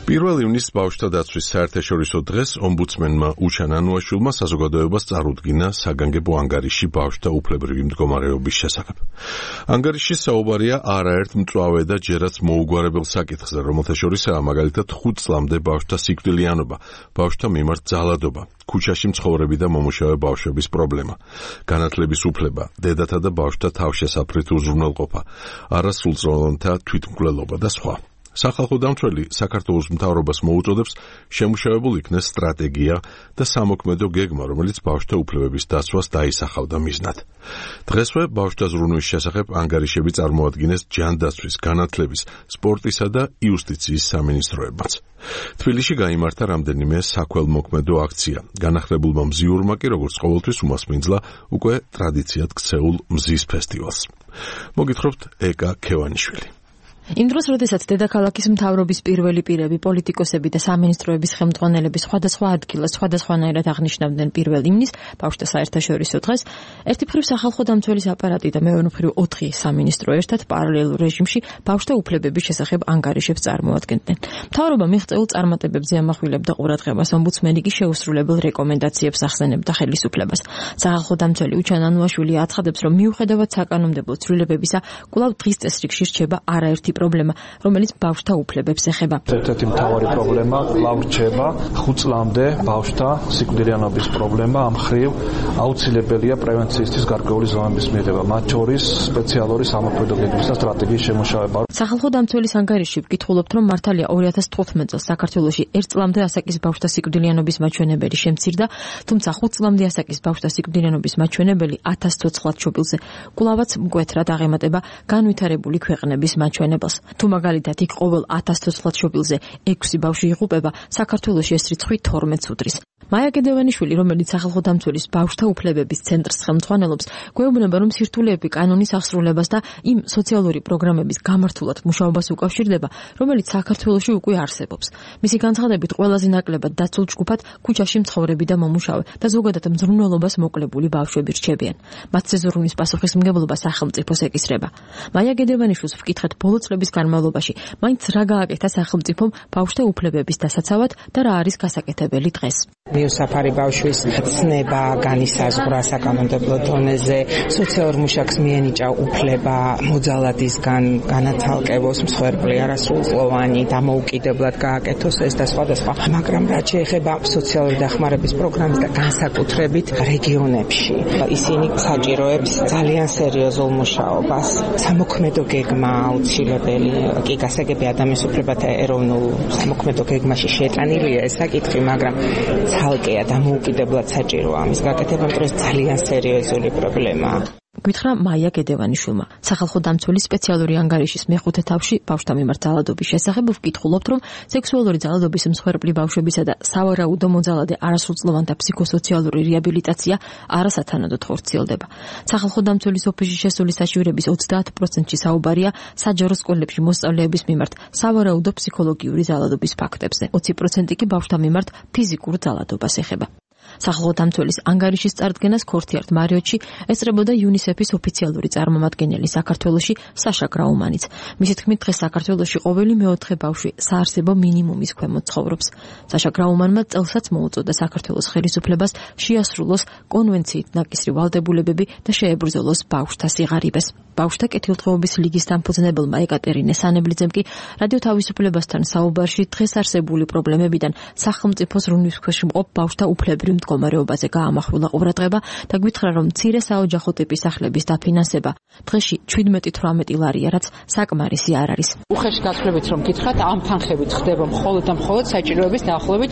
პირველ ივნისს ბავშვთა დაცვის საერთაშორისო დღეს ომბუდსმენმა უჩან ანუაშვილმა საზოგადოებას წარუდგინა საგანგებო ანგარიში ბავშვთა უფლებრივი მდგომარეობის შესახებ. ანგარიში საუბარია არაერთ მწვავე და ჯერაც მოუგვარებელ საკითხზე, რომელთა შორისაა მაგალითად 5 წლამდე ბავშვთა სიკვდილიანობა, ბავშვთა მიმართ ძალადობა, ქუჩაში მცხოვრები და მომუშავე ბავშვების პრობლემა, განათლების უფლება, დედათა და ბავშვთა თავშესაფრით უზრუნველყოფა, არასრულწლოვანთა თვითმკვლელობა და სხვა. სახალხო დამცველი საქართველოს მთავრობას მოუწოდებს შემუშავებულ იქნეს სტრატეგია და სამოქმედო გეგმა, რომელიც ბავშვთა უფლებების დაცვას დაისახავდა მიზნად. დღესვე ბავშვთა ზრუნვის შესახებ ანგარიშები წარმოადგინეს ჯანდაცვის, განათლების, სპორტისა და იუსტიციის სამინისტროებმაც. თბილისში გაიმართა რამდენიმე საქველმოქმედო აქცია. განახლებულმა მზიურმა კი როგორც ყოველთვის უმასპინძლა უკვე ტრადიციად ქცეულ მზის ფესტივალს. მოგითხრობთ ეკა ქევანიშვილი. იმ დროს, როდესაც დედაქალაქის მთავრობის პირველი პირები, პოლიტიკოსები და სამინისტროების ხელმძღვანელები სხვადასხვა ადგილას სხვადასხვანაირად აღნიშნავდნენ პირველ ივნისს, ბავშვთა საერთაშორისო დღეს, ერთი მხრივ სახალხო დამცველის აპარატი და მეორე მხრივ 4 სამინისტრო ერთად პარალელურ რეჟიმში ბავშვთა უფლებების შესახებ ანგარიშებს წარმოადგენდნენ. მთავრობა მიღწეულ წარმატებებზე ამახვილებდა ყურადღებას, ომბუდსმენი კი შეუსრულებელ რეკომენდაციებს ახსენებდა ხელისუფლებას. სახალხო დამცველი უჩან ანუაშვილი აცხადებს, რომ მიუხედავად საკანონმდებლო ცვლილებებისა, კვლავ დღის წესრიგში რჩება არაერთი პრობლემა, რომელიც ბავშვთა უფლებებს ეხება. ერთ-ერთი მთავარი პრობლემა კვლავ რჩება 5 წლამდე ბავშვთა სიკვდილიანობის პრობლემა. ამ მხრივ აუცილებელია პრევენციისთვის გარკვეული ზომების მიღება, მათ შორის სპეციალური სამოქმედო გეგმის და სტრატეგიის შემუშავება. სახალხო დამცველის ანგარიში ვკითხულობთ, რომ მართალია 2015 წელს საქართველოში 1 წლამდე ასაკის ბავშვთა სიკვდილიანობის მაჩვენებელი შემცირდა, თუმცა 5 წლამდე ასაკის ბავშვთა სიკვდილიანობის მაჩვენებელი 1000 ცოცხლად შობილზე კვლავაც მკვეთრად აღემატება განვითარებული ქვეყნების მაჩვენებელს. თუ მაგალითად იქ ყოველ 1000 ცოცხლად შობილზე 6 ბავშვი იღუპება, საქართველოში ეს რიცხვი 12-ს უდრის. მაია გედევანიშვილი, რომელიც სახალხო დამცველის ბავშვთა უფლებების ცენტრს ხელმძღვანელობს, გვეუბნება, რომ სირთულეები კანონის აღსრულებას და იმ სოციალური პროგრამების გამართულად მუშაობას უკავშირდება, რომელიც საქართველოში უკვე არსებობს. მისი განცხადებით, ყველაზე ნაკლებად დაცულ ჯგუფად ქუჩაში მცხოვრები და მომუშავე და ზოგადად მზრუნველობას მოკლებული ბავშვები რჩებიან. მათზე ზრუნვის პასუხისმგებლობა სახელმწიფოს ეკისრება. მაია გედევანიშვილს ვკითხეთ ბოლო წლების განმავლობაში, მაინც რა გააკეთა სახელმწიფომ ბავშვთა უფლებების დასაცავად და რა არის გასაკეთებელი დღეს. მიუსაფარი ბავშვის ცნება, განისაზღვრა საკანონმდებლო დონეზე, სოციალურ მუშაკს მიენიჭა უფლება მოძალადისგან განათალკევოს, მსხვერპლი არასრულწლოვანი დამოუკიდებლად გააკეთოს ეს და სხვადასხვა. მაგრამ რაც შეეხება სოციალური დახმარების პროგრამის და განსაკუთრებით რეგიონებში, ისინი საჭიროებს ძალიან სერიოზულ მუშაობას. სამოქმედო გეგმა აუცილებელი, კი გასაგები ადამიანის უფლებათა ეროვნულ სამოქმედო გეგმაში შეტანილია ეს საკითხი, მაგრამ ცალკეა დამოუკიდებლად საჭიროა ამის გაკეთება, იმიტომ რომ ძალიან სერიოზული პრობლემაა. გითხრა მაია გედევანიშვილმა. სახალხო დამცველის სპეციალური ანგარიშის მეხუთე თავში ბავშვთა მიმართ ძალადობის შესახებ ვკითხულობთ, რომ სექსუალური ძალადობის მსხვერპლი ბავშვებისა და სავარაუდო მოძალადე არასრულწლოვანთა ფსიქოსოციალური რეაბილიტაცია არასათანადოდ ხორციელდება. სახალხო დამცველის ოფისში შესული საჭიროების 30%-ში საუბარია საჯარო სკოლებში მოსწავლეების მიმართ სავარაუდო ფსიქოლოგიური ძალადობის ფაქტებზე. 20% კი ბავშვთა მიმართ ფიზიკურ ძალადობას ეხება. სახალხო დამცველის ანგარიშის წარდგენას ქორთიართ მარიოტში ესწრებოდა იუნისეფის ოფიციალური წარმომადგენელი საქართველოში საშა გრაუმანიც. მისი თქმით, დღეს საქართველოში ყოველი მეოთხე ბავშვი საარსებო მინიმუმის ქვემოთ ცხოვრობს. საშა გრაუმანმა წელსაც მოუწოდა საქართველოს ხელისუფლებას შეასრულოს კონვენციით ნაკისრი ვალდებულებები და შეებრძოლოს ბავშვთა სიღარიბეს. ბავშვთა კეთილდღეობის ლიგის დამფუძნებელმა ეკატერინე სანებლიძემ კი რადიო თავისუფლებასთან საუბარში დღეს არსებული პრობლემებიდან სახელმწიფოს ზრუნვის ქვეშ მყოფ ბავშვთა უფლებრივ მდგომარეობაზე გაამახვილა ყურადღება და გვითხრა, რომ მცირე საოჯახო ტიპის სახლების დაფინანსება დღეში 17-18 ლარია, რაც საკმარისი არ არის. უხეში გაცვლებით რომ გითხრათ, ამ თანხებით ხდება მხოლოდ და მხოლოდ საჭიროების დაახლოებით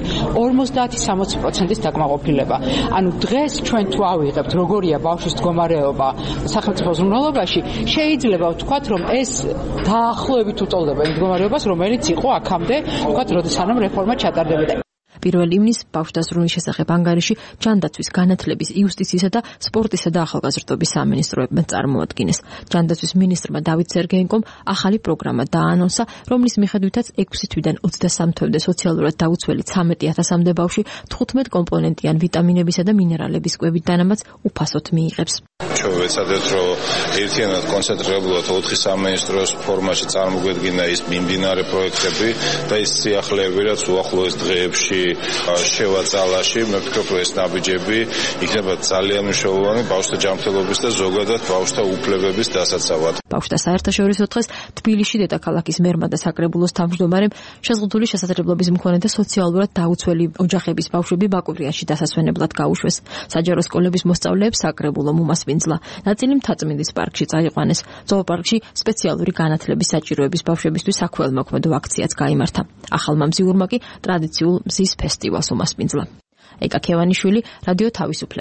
50-60%-ის დაკმაყოფილება. ანუ დღეს ჩვენ თუ ავიღებთ როგორია ბავშვის მდგომარეობა სახელმწიფო ზრუნველობაში, შეიძლება ვთქვათ, რომ ეს დაახლოებით უტოლდება იმ მდგომარეობას, რომელიც იყო აქამდე, ვთქვათ, როდესაც რეფორმა ჩატარდებოდა. 1 ივნისს ბავშვთა ზრუნვის შესახებ ანგარიში ჯანდაცვის, განათლების, იუსტიციისა და სპორტისა და ახალგაზრდობის სამინისტროებმა წარმოადგინეს. ჯანდაცვის მინისტრმა დავით სერგეენკომ ახალი პროგრამა დაანონსა, რომლის მიხედვითაც 6 თვიდან 23 თვემდე სოციალურად დაუცველი 13,000-მდე ბავშვი 15 კომპონენტიან ვიტამინებისა და მინერალების კვებით დანამატს უფასოდ მიიღებს. ჩვენ ვეცადეთ რომ ერთიანად კონცენტრირებულად 4 სამინისტროს ფორმატში წარმოგვედგინა ის მიმდინარე პროექტები და ის სიახლეები, რაც უახლოეს დღეებში შევაწალაში, მე ვფიქრობ, რომ ეს ნაბიჯები იქნება ძალიან მნიშვნელოვანი ბავშვთა ჯანმრთელობის და ზოგადად ბავშვთა უფლებების დასაცავად. ბავშვთა საერთაშორისო დღეს თბილისში დედაქალაქის მერმა და საკრებულოს თავმჯდომარემ შეზღუდული შესაძლებლობის მქონე და სოციალურად დაუცველი ოჯახების ბავშვები ბაკურიანში დასასვენებლად გაუშვეს. საჯარო სკოლების მოსწავლეებს საკრებულომ უმასპინძლა. ნაწილი მთაწმინდის პარკში წაიყვანეს. ზოოპარკში სპეციალური განათლების საჭიროების ბავშვებისთვის საქველმოქმედო აქციაც გაიმართა. ახალმა მზიურმა კი ტრადიციულ მზის ფესტივალს უმასპინძლა. ეკა ქევანიშვილი, რადიო თავისუფლება.